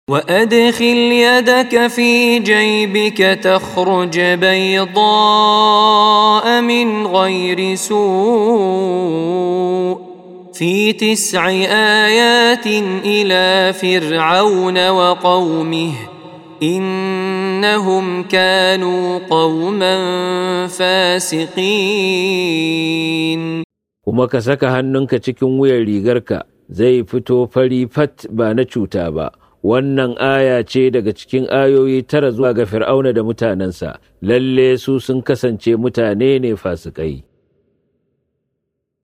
وأدخل يدك في جيبك تخرج بيضاء من غير سوء في 9 آيات إلى فرعون وقومه إنهم كانوا قوما فاسقين. kuma ka saka hannunka cikin wuyar rigarka zai fito fari fat ba na cuta ba. Wannan aya ce daga cikin ayoyi 9 zuwa ga Fir'auna da mutanensa, lalle su sun kasance mutane ne fasikai.